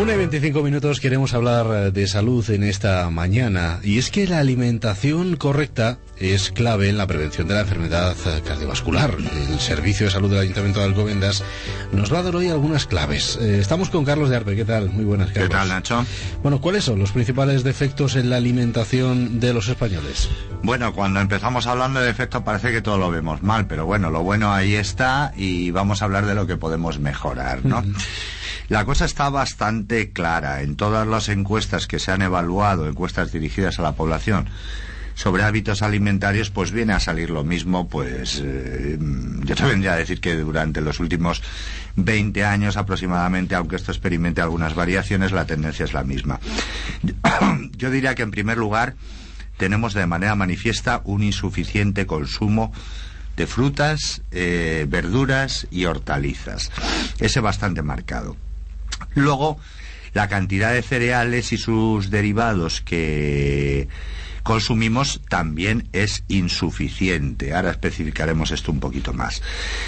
1:25 queremos hablar de salud en esta mañana, y es que la alimentación correcta es clave en la prevención de la enfermedad cardiovascular. El Servicio de Salud del Ayuntamiento de Alcobendas nos va a dar hoy algunas claves. Estamos con Carlos de Arpe. ¿Qué tal? Muy buenas, Carlos. ¿Qué tal, Nacho? Bueno, ¿cuáles son los principales defectos en la alimentación de los españoles? Bueno, cuando empezamos hablando de defectos parece que todo lo vemos mal, pero bueno, lo bueno ahí está y vamos a hablar de lo que podemos mejorar, ¿no? La cosa está bastante clara. En todas las encuestas que se han evaluado, encuestas dirigidas a la población sobre hábitos alimentarios, pues viene a salir lo mismo. Pues yo te vendría a decir que durante los últimos 20 años aproximadamente, aunque esto experimente algunas variaciones, la tendencia es la misma. Yo diría que en primer lugar tenemos de manera manifiesta un insuficiente consumo de frutas, verduras y hortalizas. Ese bastante marcado. Luego, la cantidad de cereales y sus derivados que consumimos también es insuficiente. Ahora especificaremos esto un poquito más.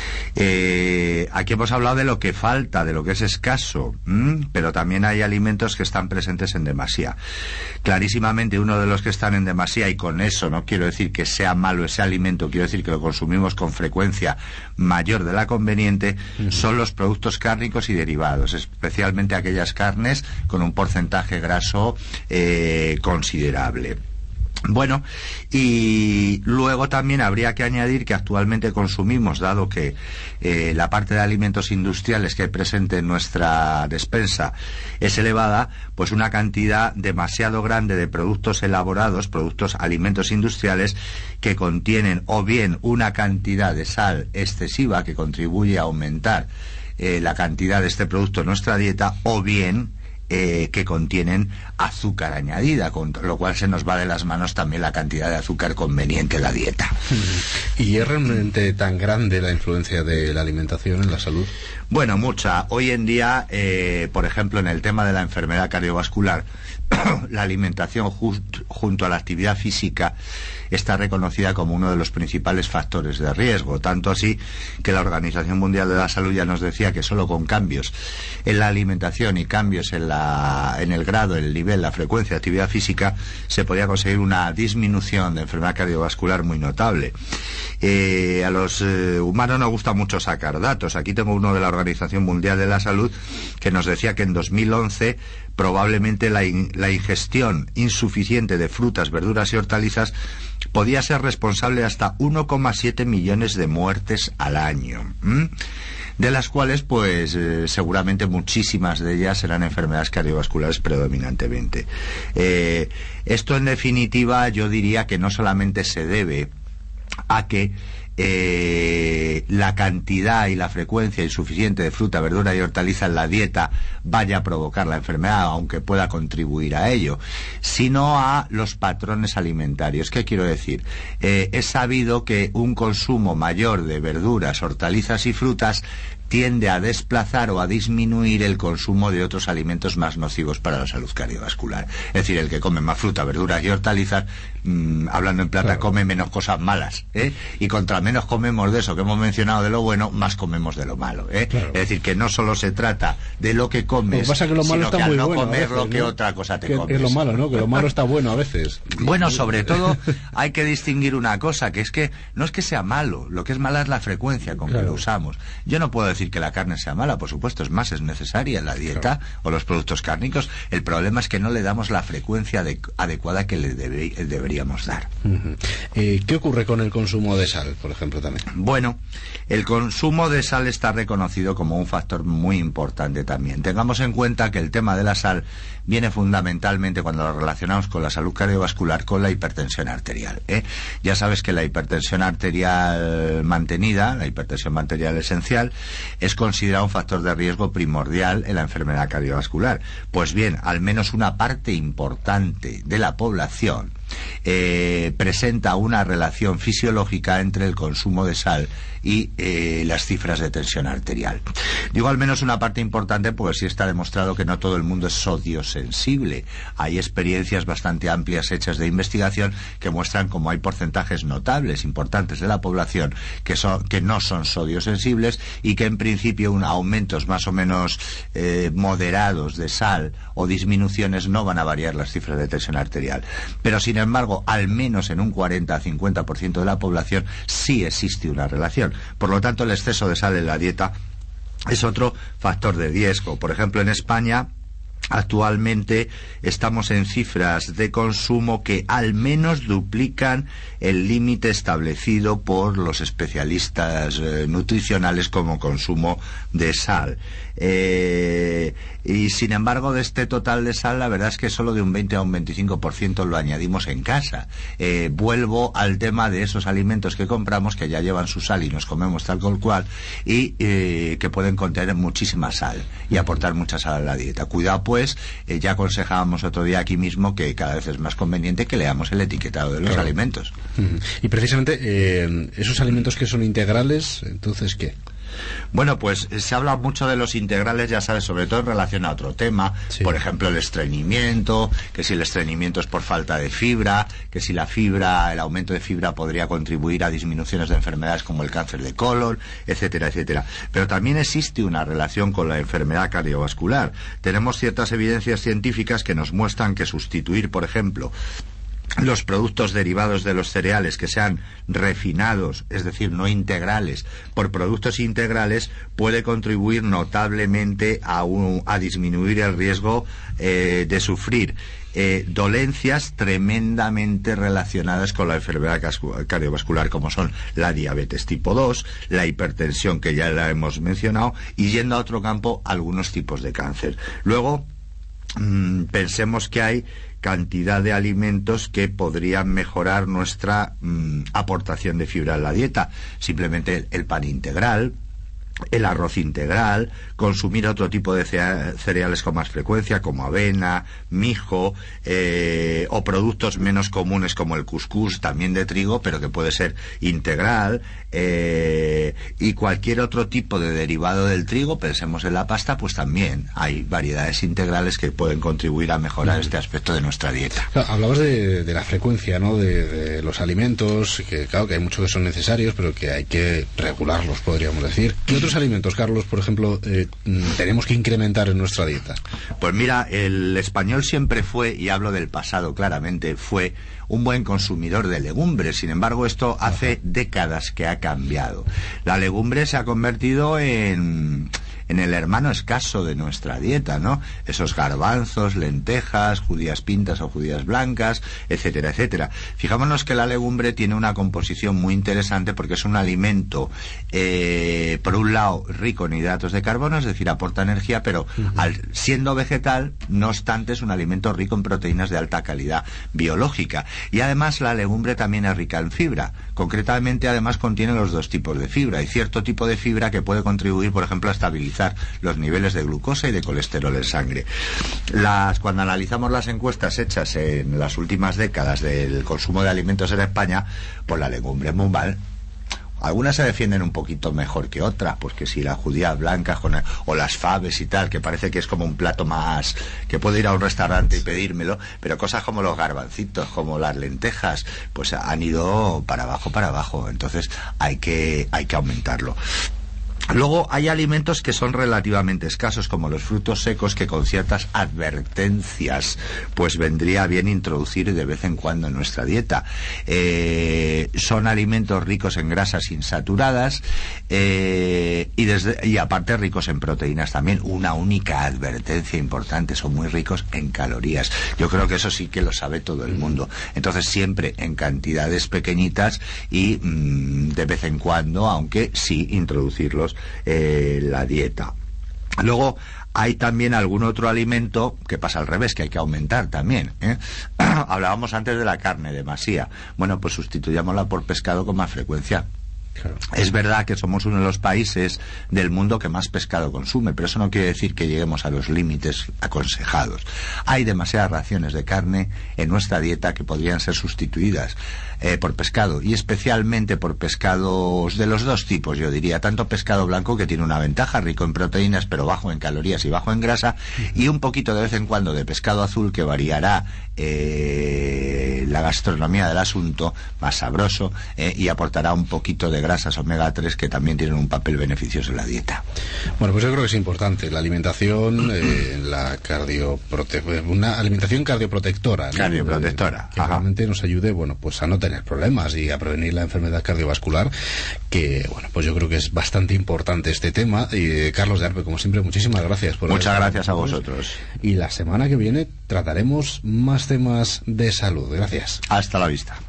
Aquí hemos hablado de lo que falta, de lo que es escaso, pero también hay alimentos que están presentes en demasía. Clarísimamente uno de los que están en demasía, y con eso no quiero decir que sea malo ese alimento, quiero decir que lo consumimos con frecuencia mayor de la conveniente, son los productos cárnicos y derivados, especialmente aquellas carnes con un porcentaje graso considerable. Bueno, y luego también habría que añadir que actualmente consumimos, dado que la parte de alimentos industriales que hay presente en nuestra despensa es elevada, pues una cantidad demasiado grande de productos elaborados, alimentos industriales, que contienen o bien una cantidad de sal excesiva que contribuye a aumentar la cantidad de este producto en nuestra dieta, o bien que contienen azúcar añadida, con lo cual se nos va de las manos también la cantidad de azúcar conveniente en la dieta. ¿Y es realmente tan grande la influencia de la alimentación en la salud? Bueno, mucha. Hoy en día, por ejemplo, en el tema de la enfermedad cardiovascular, la alimentación junto a la actividad física está reconocida como uno de los principales factores de riesgo, tanto así que la Organización Mundial de la Salud ya nos decía que solo con cambios en la alimentación y cambios en el grado, el nivel, la frecuencia de actividad física, se podía conseguir una disminución de enfermedad cardiovascular muy notable. A los humanos nos gusta mucho sacar datos. Aquí tengo uno de la Organización Mundial de la Salud que nos decía que en 2011 probablemente la ingestión insuficiente de frutas, verduras y hortalizas podía ser responsable de hasta 1,7 millones de muertes al año, de las cuales pues seguramente muchísimas de ellas eran enfermedades cardiovasculares predominantemente. Esto en definitiva yo diría que no solamente se debe a que la cantidad y la frecuencia insuficiente de fruta, verdura y hortaliza en la dieta vaya a provocar la enfermedad, aunque pueda contribuir a ello, sino a los patrones alimentarios. ¿Qué quiero decir? Es sabido que un consumo mayor de verduras, hortalizas y frutas tiende a desplazar o a disminuir el consumo de otros alimentos más nocivos para la salud cardiovascular. Es decir, el que come más fruta, verduras y hortalizas, hablando en plata, claro, come menos cosas malas, y contra menos comemos de eso que hemos mencionado de lo bueno, más comemos de lo malo, Claro. Es decir, que no solo se trata de lo que comes, lo que pasa es que lo malo sino está que muy al no bueno, comer veces, lo que ¿no? otra cosa te que comes. Es lo malo, ¿no? Que lo malo está bueno a veces. Bueno, sobre todo hay que distinguir una cosa, que es que no es que sea malo, lo que es mala es la frecuencia con que lo usamos. Yo no puedo decir que la carne sea mala, por supuesto, es más, es necesaria en la dieta, claro, o los productos cárnicos. El problema es que no le damos la frecuencia adecuada que le deberíamos dar. ¿Qué ocurre con el consumo de sal, por ejemplo, también? Bueno, el consumo de sal está reconocido como un factor muy importante también. Tengamos en cuenta que el tema de la sal viene fundamentalmente, cuando lo relacionamos con la salud cardiovascular, con la hipertensión arterial, Ya sabes que la hipertensión arterial mantenida, la hipertensión arterial esencial, es considerada un factor de riesgo primordial en la enfermedad cardiovascular. Pues bien, al menos una parte importante de la población presenta una relación fisiológica entre el consumo de sal y las cifras de tensión arterial. Digo al menos una parte importante porque sí está demostrado que no todo el mundo es sodio sensible. Hay experiencias bastante amplias hechas de investigación que muestran cómo hay porcentajes notables, importantes de la población que no son sodio sensibles y que en principio aumentos más o menos moderados de sal o disminuciones no van a variar las cifras de tensión arterial. Pero sin embargo, al menos en un 40-50% de la población sí existe una relación. Por lo tanto, el exceso de sal en la dieta es otro factor de riesgo. Por ejemplo, en España actualmente estamos en cifras de consumo que al menos duplican el límite establecido por los especialistas nutricionales como consumo de sal. Y sin embargo, de este total de sal, la verdad es que solo de un 20 a un 25% lo añadimos en casa. Vuelvo al tema de esos alimentos que compramos, que ya llevan su sal y nos comemos tal cual, y que pueden contener muchísima sal y aportar mucha sal a la dieta. Cuidado, pues, ya aconsejábamos otro día aquí mismo que cada vez es más conveniente que leamos el etiquetado de los alimentos. Y precisamente esos alimentos que son integrales, entonces, ¿qué? Bueno, pues se habla mucho de los integrales, ya sabes, sobre todo en relación a otro tema, sí. Por ejemplo, el estreñimiento, que si el estreñimiento es por falta de fibra, que si el aumento de fibra podría contribuir a disminuciones de enfermedades como el cáncer de colon, etcétera, etcétera. Pero también existe una relación con la enfermedad cardiovascular. Tenemos ciertas evidencias científicas que nos muestran que sustituir, por ejemplo, los productos derivados de los cereales que sean refinados, es decir, no integrales, por productos integrales puede contribuir notablemente a disminuir el riesgo de sufrir dolencias tremendamente relacionadas con la enfermedad cardiovascular, como son la diabetes tipo 2, la hipertensión, que ya la hemos mencionado, y yendo a otro campo, algunos tipos de cáncer. Luego, pensemos que hay cantidad de alimentos que podrían mejorar nuestra aportación de fibra en la dieta. Simplemente el pan integral, el arroz integral, consumir otro tipo de cereales con más frecuencia, como avena, mijo, o productos menos comunes como el cuscús, también de trigo, pero que puede ser integral, y cualquier otro tipo de derivado del trigo, pensemos en la pasta, pues también hay variedades integrales que pueden contribuir a mejorar este aspecto de nuestra dieta. Claro, hablabas de la frecuencia, ¿no?, de los alimentos, que claro que hay muchos que son necesarios, pero que hay que regularlos, podríamos decir. ¿Qué otros alimentos, Carlos, por ejemplo, tenemos que incrementar en nuestra dieta? Pues mira, el español siempre fue, y hablo del pasado claramente, fue un buen consumidor de legumbres. Sin embargo, esto hace décadas que ha cambiado. La legumbre se ha convertido en el hermano escaso de nuestra dieta, ¿no? Esos garbanzos, lentejas, judías pintas o judías blancas, etcétera, etcétera. Fijémonos que la legumbre tiene una composición muy interesante porque es un alimento, por un lado, rico en hidratos de carbono, es decir, aporta energía, pero siendo vegetal, no obstante, es un alimento rico en proteínas de alta calidad biológica. Y además la legumbre también es rica en fibra. Concretamente, además, contiene los dos tipos de fibra. Hay cierto tipo de fibra que puede contribuir, por ejemplo, a estabilizar los niveles de glucosa y de colesterol en sangre. Cuando analizamos las encuestas hechas en las últimas décadas del consumo de alimentos en España, pues la legumbre es muy mal. Algunas se defienden un poquito mejor que otras, pues que si las judías blancas o las faves y tal, que parece que es como un plato más, que puedo ir a un restaurante y pedírmelo, pero cosas como los garbancitos, como las lentejas, pues han ido para abajo. Entonces hay que aumentarlo. Luego hay alimentos que son relativamente escasos, como los frutos secos, que con ciertas advertencias pues vendría bien introducir de vez en cuando en nuestra dieta. Son alimentos ricos en grasas insaturadas y aparte ricos en proteínas también. Una única advertencia importante: son muy ricos en calorías. Yo creo que eso sí que lo sabe todo el mundo. Entonces siempre en cantidades pequeñitas y de vez en cuando, aunque sí introducirlos la dieta. Luego hay también algún otro alimento que pasa al revés, que hay que aumentar también, ¿eh? Hablábamos antes de la carne, de masía. Bueno, pues sustituyámosla por pescado con más frecuencia. Claro. Es verdad que somos uno de los países del mundo que más pescado consume, pero eso no quiere decir que lleguemos a los límites aconsejados. Hay demasiadas raciones de carne en nuestra dieta que podrían ser sustituidas por pescado, y especialmente por pescados de los dos tipos, yo diría, tanto pescado blanco, que tiene una ventaja, rico en proteínas pero bajo en calorías y bajo en grasa, y un poquito de vez en cuando de pescado azul, que variará la gastronomía del asunto, más sabroso, y aportará un poquito de grasas omega 3 que también tienen un papel beneficioso en la dieta. Bueno, pues yo creo que es importante la alimentación, una alimentación cardioprotectora, ¿no? Cardioprotectora, que realmente nos ayude, bueno, pues a no tener problemas y a prevenir la enfermedad cardiovascular, que, bueno, pues yo creo que es bastante importante este tema. Y Carlos de Arpe, como siempre, muchísimas gracias por Muchas gracias a vosotros. Y la semana que viene trataremos más temas de salud. Gracias. Hasta la vista.